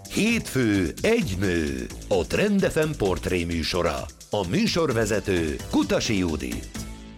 Hétfő egy nő, a Trend FM portré műsora. A műsorvezető Kutasi Judit.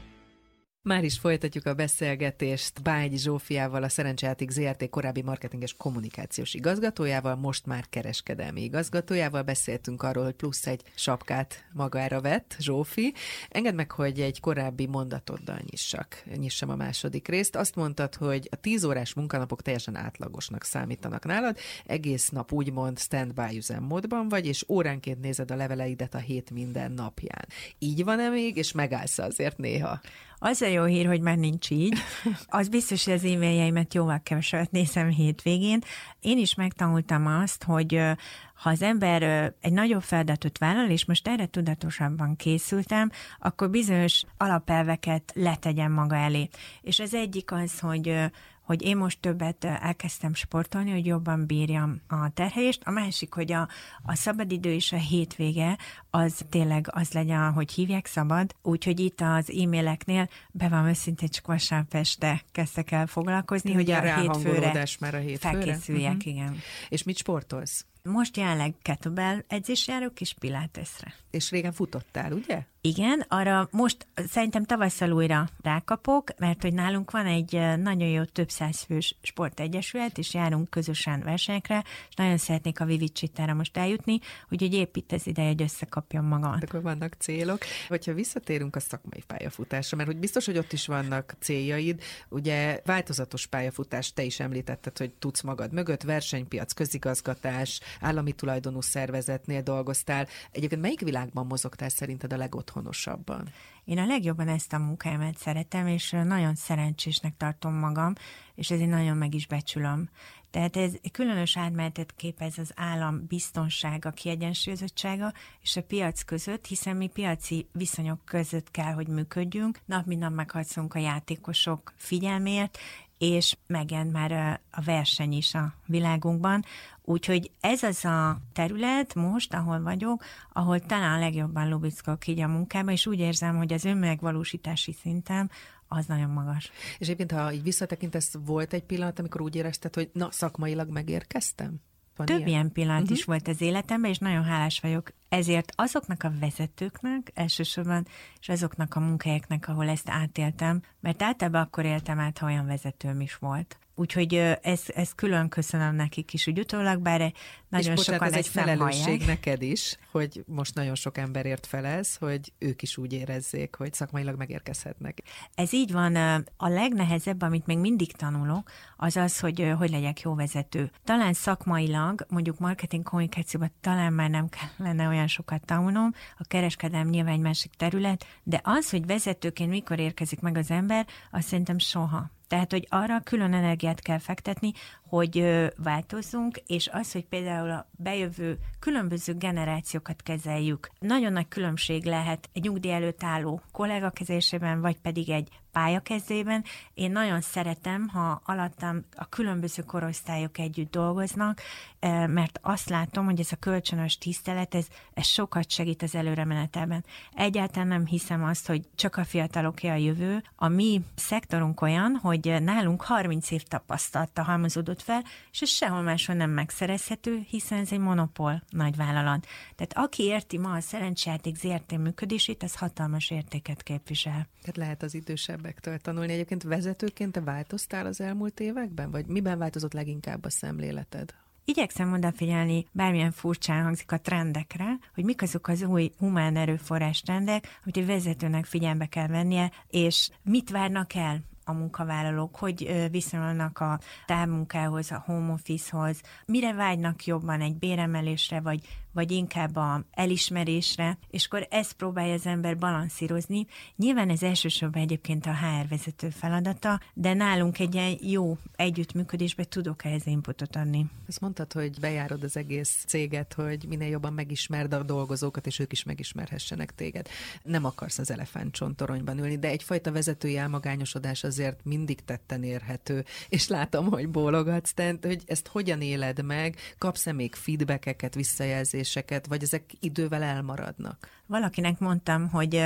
Már is folytatjuk a beszélgetést Bágyi Zsófiával, a Szerencsejáték Zrt. Korábbi marketinges kommunikációs igazgatójával, most már kereskedelmi igazgatójával. Beszéltünk arról, hogy plusz egy sapkát magára vett Zsófi. Engedd meg, hogy egy korábbi mondatoddal nyissam a második részt. Azt mondtad, hogy a 10 órás munkanapok teljesen átlagosnak számítanak nálad, egész nap úgymond stand-by üzemmódban vagy, és óránként nézed a leveleidet a hét minden napján. Így van-e még, és megállsz azért néha? Az a jó hír, hogy már nincs így. Az biztos, hogy az e-mailjeimet jóval kevesebbet nézem hétvégén. Én is megtanultam azt, hogy ha az ember egy nagyobb feladatot vállal, és most erre tudatosabban készültem, akkor bizonyos alapelveket letegyen maga elé. És az egyik az, hogy én most többet elkezdtem sportolni, hogy jobban bírjam a terhelést. A másik, hogy a szabadidő és a hétvége az tényleg az legyen, hogy hívják szabad. Úgyhogy itt az e-maileknél be van őszintén, csak vasárnap este kezdtek el foglalkozni, hogy a hétfőre felkészüljek, igen. És mit sportolsz? Most jelenleg kettlebell edzés járok, és pilatesre. És régen futottál, ugye? Igen, arra most szerintem tavasszal újra rákapok, mert hogy nálunk van egy nagyon jó több száz fős sportegyesület, és járunk közösen versenyekre, és nagyon szeretnék a Vivicsitára most eljutni, úgyhogy épp itt az ideje, hogy összekapjam magamat. Akkor vannak célok. Hogyha visszatérünk a szakmai pályafutásra, mert hogy biztos, hogy ott is vannak céljaid, ugye változatos pályafutás, te is említetted, hogy tudsz magad mögött, versenypiac, közigazgatás, állami tulajdonú szervezetnél dolgoztál. Egyébként melyik világban mozogtál szerinted a legotthonosabban? Én a legjobban ezt a munkámat szeretem, és nagyon szerencsésnek tartom magam, és ezért nagyon meg is becsülöm. Tehát ez különös átmenetet képez az állam biztonsága, kiegyensúlyozottsága és a piac között, hiszen mi piaci viszonyok között kell, hogy működjünk. Nap mint nap megharcolunk a játékosok figyelmért, és megjelent már a verseny is a világunkban. Úgyhogy ez az a terület most, ahol vagyok, ahol talán legjobban lubickolok így a munkába, és úgy érzem, hogy az önmegvalósítási szintem az nagyon magas. És egyébként, ha így visszatekintesz, volt egy pillanat, amikor úgy érezted, hogy na, szakmailag megérkeztem? Van több ilyen pillanat is volt az életemben, és nagyon hálás vagyok ezért azoknak a vezetőknek elsősorban, és azoknak a munkahelyeknek, ahol ezt átéltem, mert általában akkor éltem át, ha olyan vezetőm is volt. Úgyhogy ezt külön köszönöm nekik is, úgy utólag, bár nagyon és sokan ez egy felelősség hallják. Neked is, hogy most nagyon sok emberért felelsz, hogy ők is úgy érezzék, hogy szakmailag megérkezhetnek. Ez így van. A legnehezebb, amit még mindig tanulok, az az, hogy legyek jó vezető. Talán szakmailag, mondjuk marketing kommunikációban talán már nem kellene olyan sokat tanulnom, a kereskedelem nyilván egy másik terület, de az, hogy vezetőként mikor érkezik meg az ember, azt szerintem soha. Tehát, hogy arra külön energiát kell fektetni, hogy változzunk, és az, hogy például a bejövő különböző generációkat kezeljük. Nagyon nagy különbség lehet egy nyugdíj előtt álló kollega kezésében, vagy pedig egy pályakezdében. Én nagyon szeretem, ha alattam a különböző korosztályok együtt dolgoznak, mert azt látom, hogy ez a kölcsönös tisztelet, ez sokat segít az előremenetelben. Egyáltalán nem hiszem azt, hogy csak a fiataloké a jövő. A mi szektorunk olyan, hogy nálunk 30 év tapasztalata halmozódott fel, és ez sehol máshol nem megszerezhető, hiszen ez egy monopól nagyvállalat. Tehát aki érti ma a Szerencsejáték Zrt. Működését, az hatalmas értéket képvisel. Tehát lehet az idősebbektől tanulni. Egyébként vezetőként te változtál az elmúlt években? Vagy miben változott leginkább a szemléleted? Igyekszem odafigyelni, bármilyen furcsán hangzik, a trendekre, hogy mik azok az új humán erőforrás trendek, amit egy vezetőnek figyelembe kell vennie, és mit várnak el a munkavállalók, hogy viszonyulnak a távmunkához, a home office-hoz, mire vágynak jobban, egy béremelésre, vagy inkább a elismerésre, és akkor ezt próbálja az ember balanszírozni. Nyilván ez elsősorban egyébként a HR vezető feladata, de nálunk egy ilyen jó együttműködésben tudok ehhez inputot adni. Azt mondtad, hogy bejárod az egész céget, hogy minél jobban megismerd a dolgozókat, és ők is megismerhessenek téged. Nem akarsz az elefántcsontoronyban ülni, de egyfajta vezetői elmagányosodás azért mindig tetten érhető, és látom, hogy bólogatsz, tehát, hogy ezt hogyan éled meg, kapsz-e még feedbackeket, visszajelzéseket, vagy ezek idővel elmaradnak? Valakinek mondtam, hogy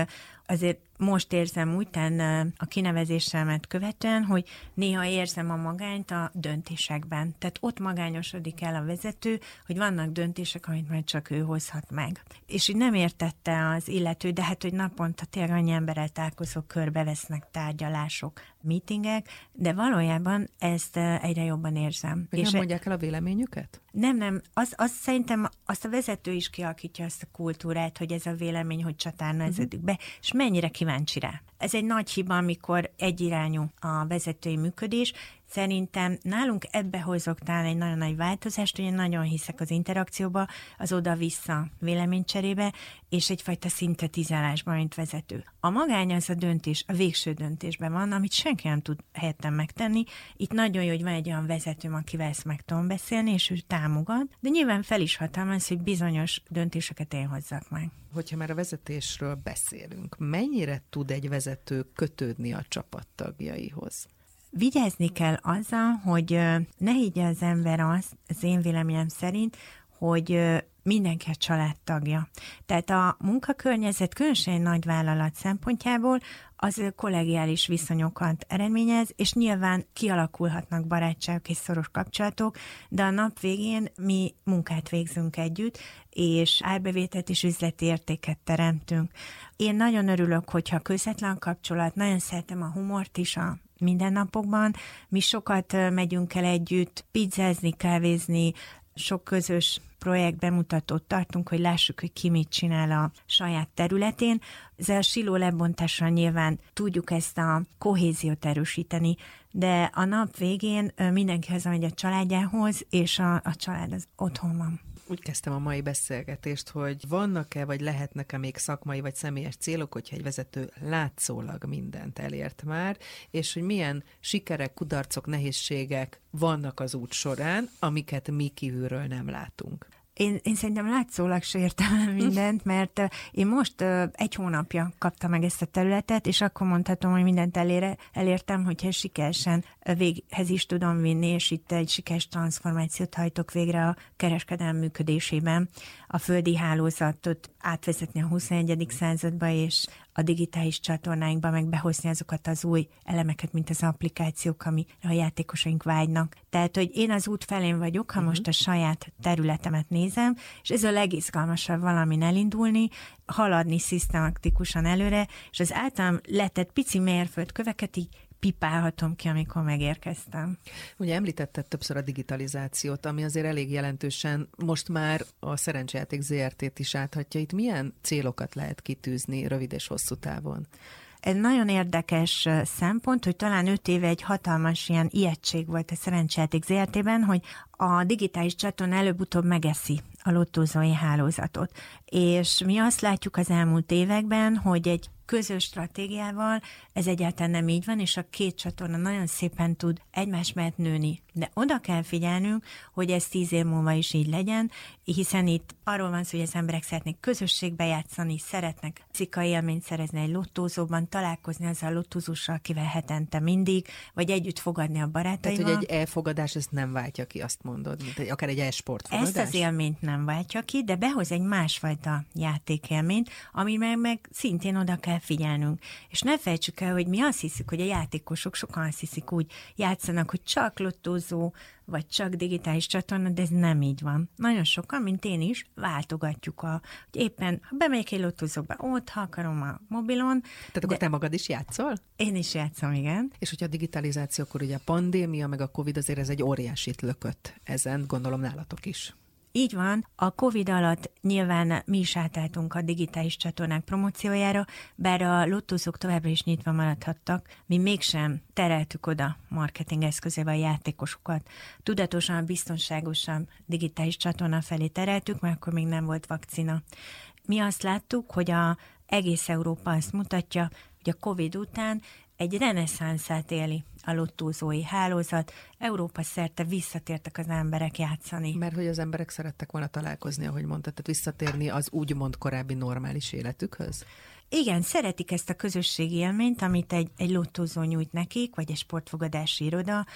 azért most érzem úgy, a kinevezésemet követően, hogy néha érzem a magányt a döntésekben. Tehát ott magányosodik el a vezető, hogy vannak döntések, amit majd csak ő hozhat meg. És így nem értette az illető, de hát, hogy naponta tényleg annyi emberrel találkozok, körbevesznek tárgyalások, meetingek, de valójában ezt egyre jobban érzem. És nem mondják el a véleményüket? Nem, az szerintem azt a vezető is kialakítja azt a kultúrát, hogy ez a vélemény, hogy csatárnázódik be, és mennyire kíváncsi rá. Ez egy nagy hiba, amikor egyirányú a vezetői működés. Szerintem nálunk ebbe hozok talán egy nagyon nagy változást, hogy én nagyon hiszek az interakcióba, az oda-vissza véleménycserébe, és egyfajta szintetizálásban, mint vezető. A magány az a döntés, a végső döntésben van, amit senki nem tud helyettem megtenni. Itt nagyon jó, hogy van egy olyan vezetőm, akivel ezt meg tudom beszélni, és ő támogat, de nyilván fel is hatalmaz, hogy bizonyos döntéseket én hozzak meg. Hogyha már a vezetésről beszélünk, mennyire tud egy vezető kötődni a csapattagjaihoz? Vigyázni kell azzal, hogy ne higgye az ember azt, az én véleményem szerint, hogy mindenki a családtagja. Tehát a munkakörnyezet, különösen egy nagy vállalat szempontjából, az kollegiális viszonyokat eredményez, és nyilván kialakulhatnak barátságok és szoros kapcsolatok, de a nap végén mi munkát végzünk együtt, és árbevételt és üzleti értéket teremtünk. Én nagyon örülök, hogyha közvetlen kapcsolat, nagyon szeretem a humort is a mindennapokban. Mi sokat megyünk el együtt pizzázni, kávézni, sok közös projekt bemutatót tartunk, hogy lássuk, hogy ki mit csinál a saját területén. Ezzel a siló lebontással nyilván tudjuk ezt a kohéziót erősíteni, de a nap végén mindenki hazamegy a családjához, és a család az otthon van. Úgy kezdtem a mai beszélgetést, hogy vannak-e, vagy lehetnek-e még szakmai vagy személyes célok, hogyha egy vezető látszólag mindent elért már, és hogy milyen sikerek, kudarcok, nehézségek vannak az út során, amiket mi kívülről nem látunk. Én szerintem látszólag se értem el mindent, mert én most egy hónapja kaptam meg ezt a területet, és akkor mondhatom, hogy mindent elértem, hogyha sikeresen véghez is tudom vinni, és itt egy sikeres transformációt hajtok végre a kereskedelem működésében, a földi hálózatot átvezetni a 21. századba, és a digitális csatornáinkba meg behozni azokat az új elemeket, mint az applikációk, ami a játékosaink vágynak. Tehát, hogy én az út felén vagyok, ha most a saját területemet nézem, és ez a legizgalmasabb valamin elindulni, haladni szisztematikusan előre, és az általam letett pici mérföldköveket így pipálhatom ki, amikor megérkeztem. Ugye említetted többször a digitalizációt, ami azért elég jelentősen most már a Szerencsejáték ZRT-t is áthatja. Itt milyen célokat lehet kitűzni rövid és hosszú távon? Ez nagyon érdekes szempont, hogy talán 5 éve egy hatalmas ilyen ijegység volt a Szerencsejáték ZRT-ben, hogy a digitális csatorna előbb-utóbb megeszi a lottózói hálózatot. És mi azt látjuk az elmúlt években, hogy egy közös stratégiával ez egyáltalán nem így van, és a két csatorna nagyon szépen tud egymás mellett nőni. De oda kell figyelnünk, hogy ez 10 év múlva is így legyen, hiszen itt arról van szó, hogy az emberek szeretnék közösségbe játszani, szeretnek fizikai élményt szerezni egy lottózóban, találkozni azzal a lottózóssal, akivel hetente mindig, vagy együtt fogadni a barátaival. Tehát, hogy egy e-fogadás ezt nem váltja ki, azt mondod, mint akár egy e-sportfogadás? Ezt az élményt nem váltja ki, de behoz egy másfajta játékélményt, amire meg szintén oda kell figyelnünk. És ne felejtsük el, hogy mi azt hiszük, hogy a játékosok sokan azt hiszik, úgy játszanak, hogy csak lottózó, vagy csak digitális csatorna, de ez nem így van. Nagyon sokan, mint én is, váltogatjuk, hogy éppen, ha bemegyek egy lottózóba, ott, ha akarom a mobilon. Tehát akkor te magad is játszol? Én is játszom, igen. És hogyha a digitalizációkor ugye a pandémia, meg a Covid azért ez egy óriásit lökött ezen, gondolom nálatok is. Így van, a Covid alatt nyilván mi is átálltunk a digitális csatornák promóciójára, bár a lottózók továbbra is nyitva maradhattak, mi mégsem tereltük oda marketing eszközével a játékosokat. Tudatosan, biztonságosan digitális csatorna felé tereltük, mert akkor még nem volt vakcina. Mi azt láttuk, hogy egész Európa azt mutatja, hogy a Covid után egy reneszánszát éli a lottózói hálózat, Európa szerte visszatértek az emberek játszani. Mert hogy az emberek szerettek volna találkozni, ahogy mondtad, tehát visszatérni az úgymond korábbi normális életükhöz? Igen, szeretik ezt a közösségi élményt, amit egy lottózó nyújt nekik, vagy egy sportfogadási iroda,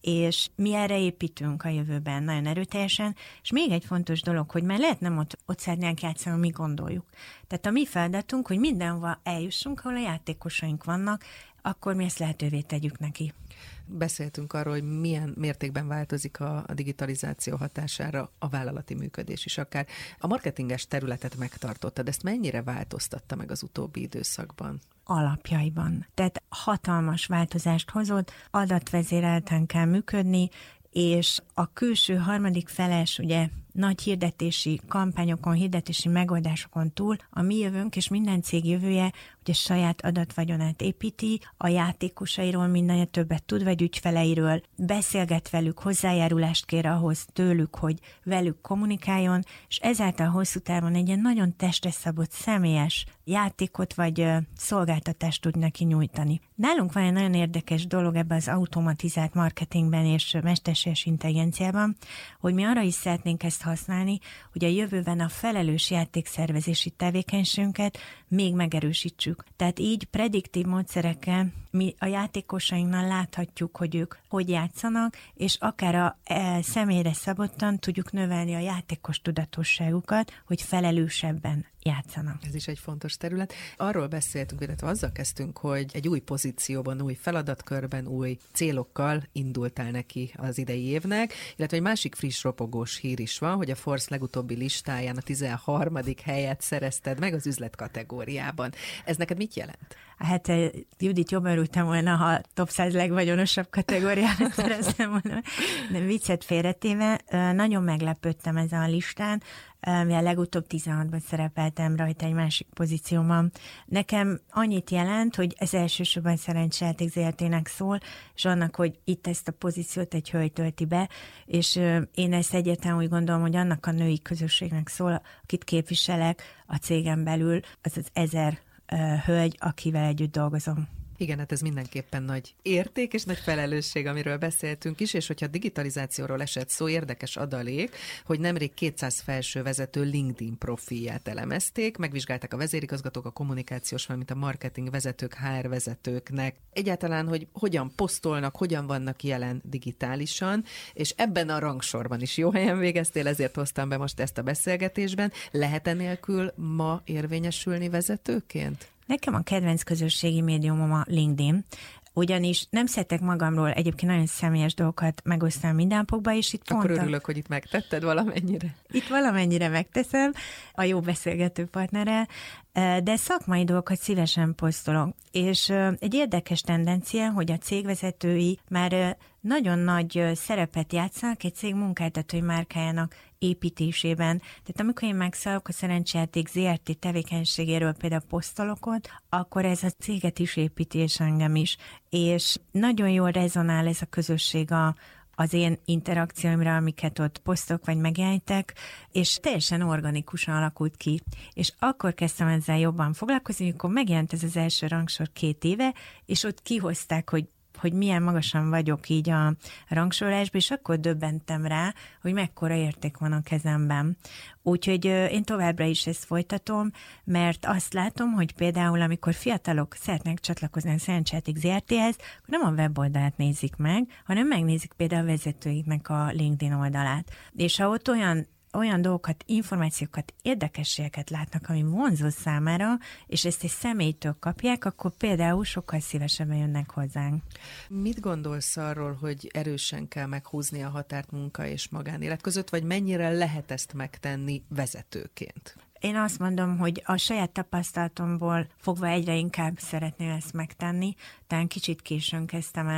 és mi erre építünk a jövőben nagyon erőteljesen, és még egy fontos dolog, hogy már lehet nem ott szeretnénk játszani, mi gondoljuk. Tehát a mi feladatunk, hogy mindenhova eljussunk, ahol a játékosaink vannak, akkor mi ezt lehetővé tegyük neki. Beszéltünk arról, hogy milyen mértékben változik a digitalizáció hatására a vállalati működés is, akár a marketinges területet megtartottad, ezt mennyire változtatta meg az utóbbi időszakban? Alapjaiban. Tehát hatalmas változást hozott, adatvezérelten kell működni, és a külső harmadik feles, ugye nagy hirdetési kampányokon, hirdetési megoldásokon túl a mi jövőnk és minden cég jövője ugye saját adatvagyonát építi, a játékosairól mindenre többet tud, vagy ügyfeleiről, beszélget velük, hozzájárulást kér ahhoz tőlük, hogy velük kommunikáljon, és ezáltal hosszú távon egy ilyen nagyon testre szabott személyes játékot vagy szolgáltatást tud neki nyújtani. Nálunk van egy nagyon érdekes dolog ebben az automatizált marketingben és mesterséges intelligenciában, hogy mi arra is szeretnénk ezt használni, hogy a jövőben a felelős játékszervezési tevékenységünket még megerősítsük. Tehát így prediktív módszerekkel mi a játékosainknál láthatjuk, hogy ők hogy játszanak, és akár a személyre szabottan tudjuk növelni a játékos tudatosságukat, hogy felelősebben játszanak. Ez is egy fontos terület. Arról beszéltünk, illetve azzal kezdtünk, hogy egy új pozícióban, új feladatkörben, új célokkal indultál neki az idei évnek, illetve egy másik friss ropogós hír is van, hogy a Forbes legutóbbi listáján a 13. helyet szerezted meg az üzlet kategóriában. Ez neked mit jelent? Hát Judit, jobban örültem volna, ha top 100 legvagyonosabb kategóriára szereztem volna. De viccet félretéve, nagyon meglepődtem ezen a listán, mivel legutóbb 16-ban szerepeltem rajta egy másik pozícióban. Nekem annyit jelent, hogy ez elsősorban Szerencsejáték Zrt-nek szól, és annak, hogy itt ezt a pozíciót egy hölgy tölti be, és én ezt egyáltalán úgy gondolom, hogy annak a női közösségnek szól, akit képviselek a cégen belül, az 1000 hölgy, akivel együtt dolgozom. Igen, hát ez mindenképpen nagy érték és nagy felelősség, amiről beszéltünk is, és hogyha digitalizációról esett szó, érdekes adalék, hogy nemrég 200 felső vezető LinkedIn profilját elemezték, megvizsgálták a vezérigazgatók, a kommunikációs, valamint a marketing vezetők, HR vezetőknek. Egyáltalán, hogy hogyan posztolnak, hogyan vannak jelen digitálisan, és ebben a rangsorban is jó helyen végeztél, ezért hoztam be most ezt a beszélgetésben. Lehet enélkül ma érvényesülni vezetőként? Nekem a kedvenc közösségi médiumom a LinkedIn, ugyanis nem szeretek magamról egyébként nagyon személyes dolgokat megosztani mindennapokba, és itt akkor örülök, hogy itt megtetted valamennyire. Itt valamennyire megteszem a jó beszélgető partnerrel, de szakmai dolgokat szívesen posztolok. És egy érdekes tendencia, hogy a cégvezetői már nagyon nagy szerepet játszanak egy cég munkáltatói márkájának építésében. Tehát amikor én megszállok a Szerencsejáték Zrt. Tevékenységéről például posztolok ott, akkor ez a céget is építi, és engem is. És nagyon jól rezonál ez a közösség az én interakcióimra, amiket ott posztok vagy megjelenítek, és teljesen organikusan alakult ki. És akkor kezdtem ezzel jobban foglalkozni, amikor megjelent ez az első rangsor 2 éve, és ott kihozták, hogy milyen magasan vagyok így a rangsorolásban, és akkor döbbentem rá, hogy mekkora érték van a kezemben. Úgyhogy én továbbra is ezt folytatom, mert azt látom, hogy például amikor fiatalok szeretnek csatlakozni a Szerencsejáték Zrt-hez, akkor nem a weboldalát nézik meg, hanem megnézik például a vezetőiknek a LinkedIn oldalát. És ha ott olyan dolgokat, információkat, érdekességeket látnak, ami vonzó számára, és ezt egy személytől kapják, akkor például sokkal szívesebben jönnek hozzánk. Mit gondolsz arról, hogy erősen kell meghúzni a határt munka és magánélet között, vagy mennyire lehet ezt megtenni vezetőként? Én azt mondom, hogy a saját tapasztalatomból fogva egyre inkább szeretném ezt megtenni. Talán kicsit későn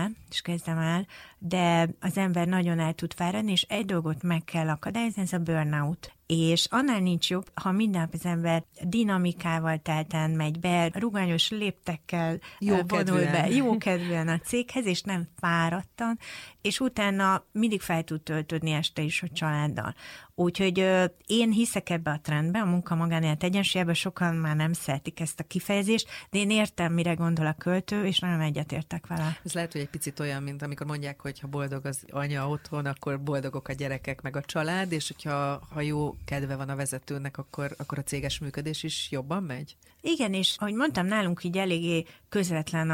kezdem el, de az ember nagyon el tud fáradni, és egy dolgot meg kell akadályozni, ez a burnout. És annál nincs jobb, ha minden nap az ember dinamikával telten megy be, ruganyos léptekkel vonul be, jókedvűen a céghez, és nem fáradtan, és utána mindig fel tud töltődni este is a családdal. Úgyhogy én hiszek ebbe a trendbe, a munka-magánélet egyensúlyában, sokan már nem szeretik ezt a kifejezést, de én értem, mire gondol a költő, és nagyon egyetértek vele. Ez lehet, hogy egy picit olyan, mint amikor mondják, hogy ha boldog az anya otthon, akkor boldogok a gyerekek meg a család, és hogyha jó kedve van a vezetőnek, akkor a céges működés is jobban megy? Igen, és ahogy mondtam, nálunk így eléggé közvetlen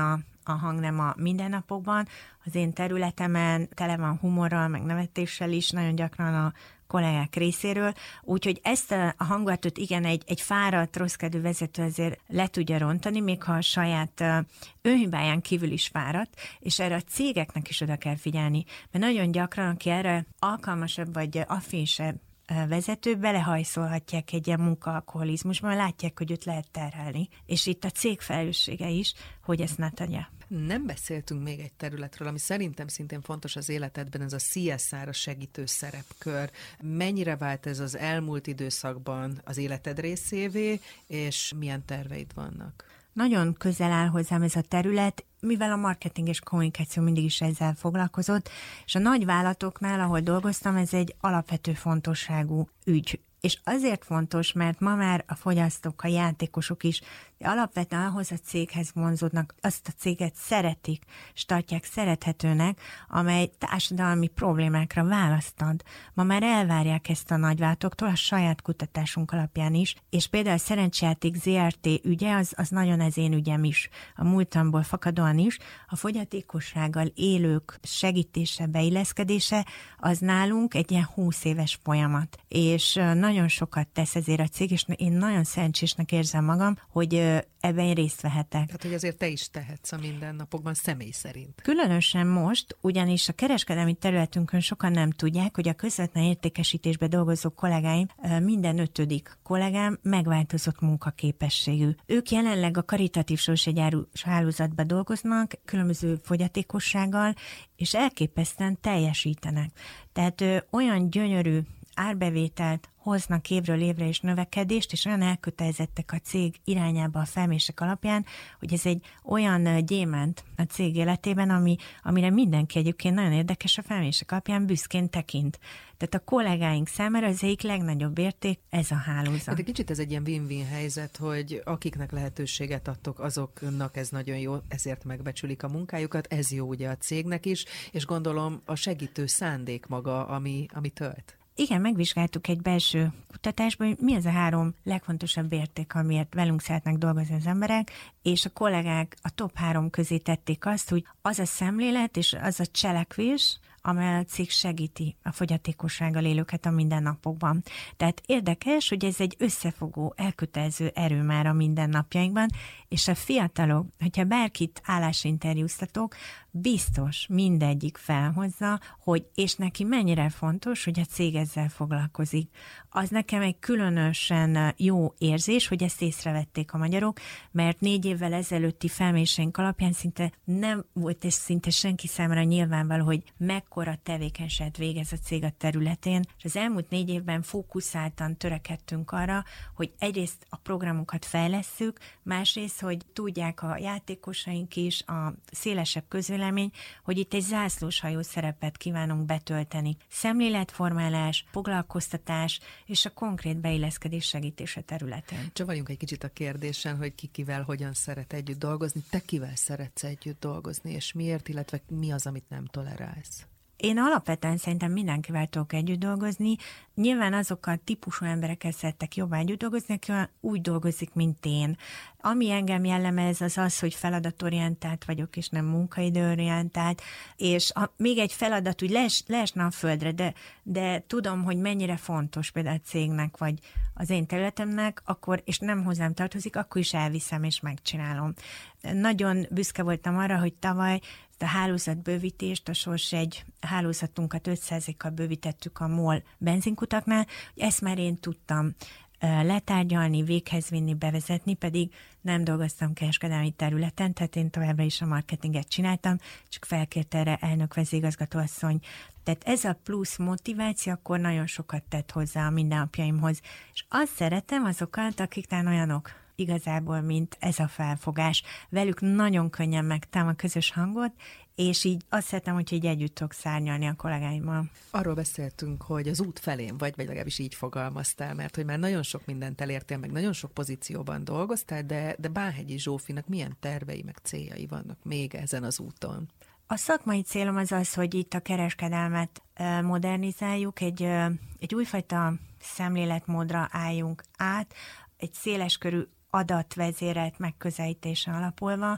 a hangnem a mindennapokban. Az én területemen tele van humorral, meg nevetéssel is, nagyon gyakran a kollégák részéről, úgyhogy ezt a hangulatot igen, egy fáradt, rosszkedvű vezető azért le tudja rontani, még ha a saját önhibáján kívül is fáradt, és erre a cégeknek is oda kell figyelni, mert nagyon gyakran, aki erre alkalmasabb vagy affinsebb vezető, belehajszolhatják egy ilyen munkaalkoholizmusban, látják, hogy őt lehet terhelni, és itt a cég felelőssége is, hogy ezt ne tegye. Nem beszéltünk még egy területről, ami szerintem szintén fontos az életedben, ez a CSR, a segítő szerepkör. Mennyire vált ez az elmúlt időszakban az életed részévé, és milyen terveid vannak? Nagyon közel áll hozzám ez a terület, mivel a marketing és kommunikáció mindig is ezzel foglalkozott, és a nagy vállalatoknál, ahol dolgoztam, ez egy alapvető fontosságú ügy. És azért fontos, mert ma már a fogyasztók, a játékosok is alapvetően ahhoz a céghez vonzódnak, azt a céget szeretik, és tartják szerethetőnek, amely társadalmi problémákra választ ad. Ma már elvárják ezt a nagyvállalatoktól, a saját kutatásunk alapján is, és például a Szerencsejáték ZRT ügye, az nagyon az én ügyem is, a múltamból fakadóan is, a fogyatékossággal élők segítése, beilleszkedése, az nálunk egy ilyen 20 éves folyamat. És nagyon sokat tesz ezért a cég, és én nagyon szerencsésnek érzem magam, hogy ebben én részt vehetek. Tehát, hogy azért te is tehetsz a mindennapokban személy szerint. Különösen most, ugyanis a kereskedelmi területünkön sokan nem tudják, hogy a közvetlen értékesítésben dolgozó kollégáim, minden 5. kollégám megváltozott munkaképességű. Ők jelenleg a karitatív sorsjegyárus hálózatban dolgoznak, különböző fogyatékossággal, és elképesztően teljesítenek. Tehát olyan gyönyörű árbevételt hoznak évről évre és növekedést, és olyan elkötelezettek a cég irányába a felmérések alapján, hogy ez egy olyan gyémánt a cég életében, amire mindenki egyébként nagyon érdekes a felmérések alapján büszkén tekint. Tehát a kollégáink számára az egyik legnagyobb érték ez a hálózat. De kicsit ez egy ilyen win-win helyzet, hogy akiknek lehetőséget adtok, azoknak ez nagyon jó, ezért megbecsülik a munkájukat, ez jó ugye a cégnek is, és gondolom a segítő szándék maga, ami tölt. Igen, megvizsgáltuk egy belső kutatásban, hogy mi az a 3 legfontosabb érték, amiért velünk szeretnek dolgozni az emberek, és a kollégák a top 3 közé tették azt, hogy az a szemlélet és az a cselekvés, amely a cég segíti a fogyatékossággal élőket a mindennapokban. Tehát érdekes, hogy ez egy összefogó, elkötelező erő már a mindennapjainkban, és a fiatalok, hogyha bárkit állásinterjúztatok, biztos mindegyik felhozza, hogy és neki mennyire fontos, hogy a cég ezzel foglalkozik. Az nekem egy különösen jó érzés, hogy ezt észrevették a magyarok, mert 4 évvel ezelőtti felméréseink alapján szinte nem volt, és szinte senki számára nyilvánvaló, hogy mekkora tevékenységet végez a cég a területén, és az elmúlt 4 évben fókuszáltan törekedtünk arra, hogy egyrészt a programokat fejlesszük, másrészt, hogy tudják a játékosaink is, a szélesebb közvélemény, hogy itt egy zászlóshajó szerepet kívánunk betölteni. Szemléletformálás, foglalkoztatás és a konkrét beilleszkedés segítése területén. Csavaljunk egy kicsit a kérdésen, hogy ki kivel hogyan szeret együtt dolgozni, te kivel szeretsz együtt dolgozni, és miért, illetve mi az, amit nem tolerálsz? Én alapvetően szerintem mindenkivel tudok együtt dolgozni. Nyilván azokkal típusú emberekkel szeretek jobban együtt dolgozni, aki úgy dolgozik, mint én. Ami engem jellemez, az, hogy feladatorientált vagyok, és nem munkaidőorientált, és még egy feladat úgy leesne a földre, de tudom, hogy mennyire fontos például a cégnek, vagy az én területemnek, akkor, és nem hozzám tartozik, akkor is elviszem és megcsinálom. Nagyon büszke voltam arra, hogy tavaly a hálózatbővítést, a Sorsjegy hálózatunkat 5%-kal bővítettük a MOL benzinkutaknál, hogy ezt már én tudtam letárgyalni, véghez vinni, bevezetni, pedig nem dolgoztam kereskedelmi területen, tehát én továbbra is a marketinget csináltam, csak felkért erre elnök vezérigazgatóasszony. Tehát ez a plusz motiváció akkor nagyon sokat tett hozzá a mindennapjaimhoz. És azt szeretem azokat, akiknál olyanok igazából, mint ez a felfogás. Velük nagyon könnyen megtalálom a közös hangot, és így azt szeretem, hogy így együtt tudok szárnyalni a kollégáimmal. Arról beszéltünk, hogy az út felén vagy legalábbis így fogalmaztál, mert hogy már nagyon sok mindent elértél, meg nagyon sok pozícióban dolgoztál, de Bánhegyi Zsófinak milyen tervei, meg céljai vannak még ezen az úton? A szakmai célom az, hogy itt a kereskedelmet modernizáljuk, egy újfajta szemléletmódra álljunk át, egy széleskörű adatvezérelt megközelítésen alapulva,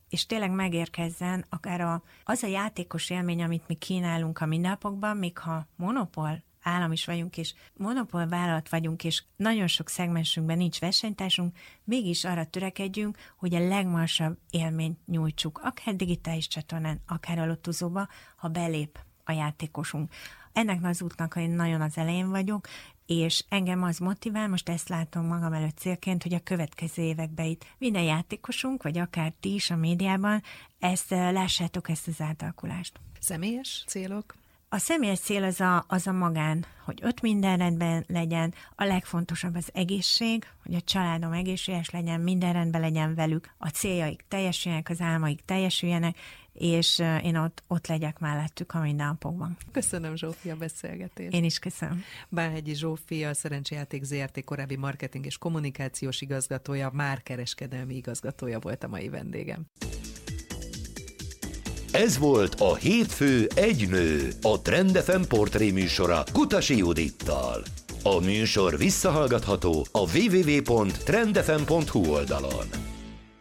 és tényleg megérkezzen akár az a játékos élmény, amit mi kínálunk a mindennapokban, még ha monopól állam is vagyunk, és monopól vállalat vagyunk, és nagyon sok szegmensünkben nincs versenytársunk, mégis arra törekedjünk, hogy a legmagasabb élményt nyújtsuk, akár digitális csatornán, akár a lottozóba, ha belép a játékosunk. Ennek az útnak én nagyon az elején vagyok, és engem az motivál, most ezt látom magam előtt célként, hogy a következő években itt minden játékosunk, vagy akár ti is a médiában, lássátok ezt az átalakulást. Személyes célok? A személyes cél az a magán, hogy ott minden rendben legyen, a legfontosabb az egészség, hogy a családom egészséges legyen, minden rendben legyen velük, a céljaik teljesüljenek, az álmaik teljesüljenek, és én ott legyek mellettük a mindennapokban. Köszönöm, Zsófi, a beszélgetést. Én is köszönöm. Bálhegyi Zsófi, a Szerencsejáték Zrt. Korábbi marketing és kommunikációs igazgatója, már kereskedelmi igazgatója volt a mai vendégem. Ez volt a Hétfő egy nő, a Trend FM portré műsora Kutasi Judittal. A műsor visszahallgatható a www.trendfm.hu oldalon.